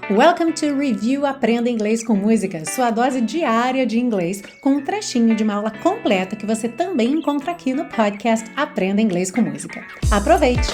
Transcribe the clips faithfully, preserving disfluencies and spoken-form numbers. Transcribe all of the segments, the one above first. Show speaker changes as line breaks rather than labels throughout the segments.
Welcome to Review Aprenda Inglês com Música, sua dose diária de inglês, com um trechinho de uma aula completa que você também encontra aqui no podcast Aprenda Inglês com Música. Aproveite!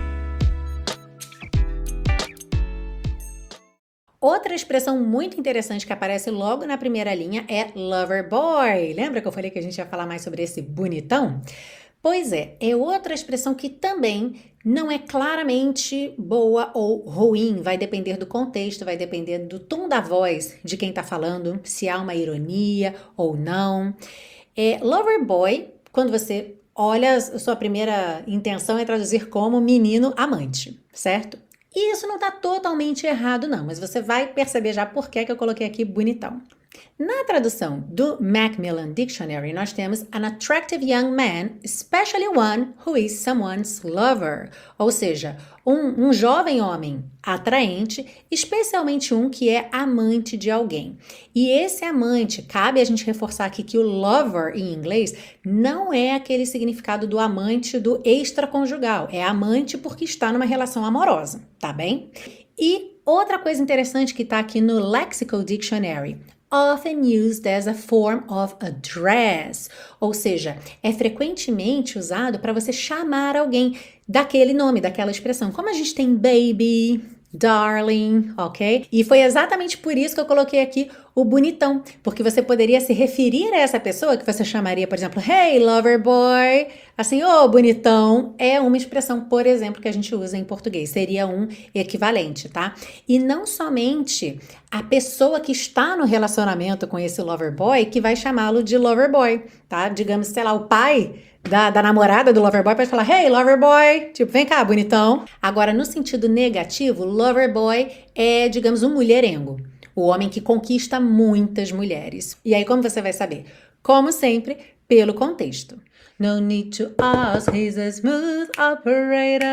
Outra expressão muito interessante que aparece logo na primeira linha é lover boy. Lembra que eu falei que a gente ia falar mais sobre esse bonitão? Pois é, é outra expressão que também não é claramente boa ou ruim, vai depender do contexto, vai depender do tom da voz de quem está falando, se há uma ironia ou não. É, lover boy, quando você olha, a sua primeira intenção é traduzir como menino amante, certo? E isso não está totalmente errado não, mas você vai perceber já por que que eu coloquei aqui bonitão. Na tradução do Macmillan Dictionary, nós temos an attractive young man, especially one who is someone's lover. Ou seja, um, um jovem homem atraente, especialmente um que é amante de alguém. E esse amante, cabe a gente reforçar aqui que o lover em inglês não é aquele significado do amante do extraconjugal. É amante porque está numa relação amorosa, tá bem? E outra coisa interessante que está aqui no Lexical Dictionary, often used as a form of address, ou seja, é frequentemente usado para você chamar alguém daquele nome, daquela expressão. Como a gente tem baby, darling, ok? E foi exatamente por isso que eu coloquei aqui o bonitão, porque você poderia se referir a essa pessoa que você chamaria, por exemplo, hey, lover boy, assim, ô, oh, bonitão, é uma expressão, por exemplo, que a gente usa em português, seria um equivalente, tá? E não somente a pessoa que está no relacionamento com esse lover boy que vai chamá-lo de lover boy, tá? Digamos, sei lá, o pai Da, da namorada do lover boy pode falar, hey, lover boy, tipo, vem cá, bonitão. Agora, no sentido negativo, lover boy é, digamos, um mulherengo. O homem que conquista muitas mulheres. E aí, como você vai saber? Como sempre, pelo contexto. No need to ask, he's a smooth operator.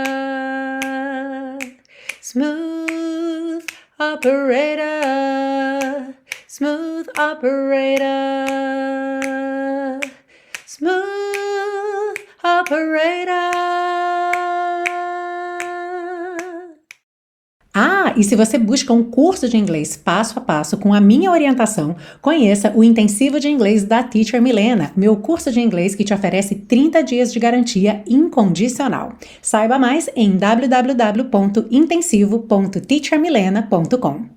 Smooth operator. Smooth operator. Smooth operator. Ah, e se você busca um curso de inglês passo a passo com a minha orientação, conheça o Intensivo de Inglês da Teacher Milena, meu curso de inglês que te oferece trinta dias de garantia incondicional. Saiba mais em w w w ponto intensivo ponto teacher milena ponto com.